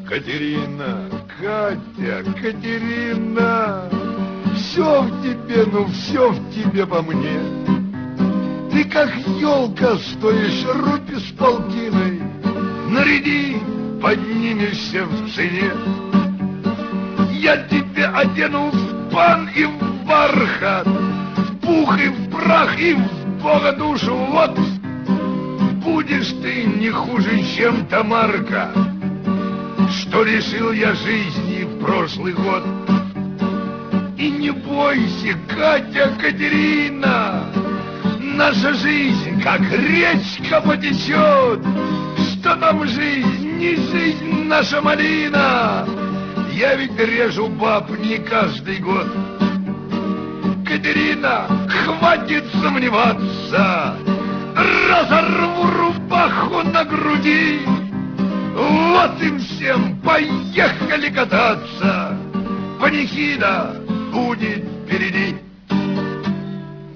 Катерина, Катя, Катерина, все в тебе, ну все в тебе по мне. Ты как елка стоишь рупи с полтиной, наряди, поднимешься в цене. Я тебе одену в пан и в бархат, в пух и в прах и в Бога душу. Вот будешь ты не хуже, чем Тамарка, что лишил я жизни в прошлый год. И не бойся, Катя, Катерина, наша жизнь, как речка, потечет. Что там жизнь, не жизнь наша малина. Я ведь режу баб не каждый год. Катерина, хватит сомневаться, разорву рубаху на груди. Вот им всем, поехали кататься, панихида будет впереди.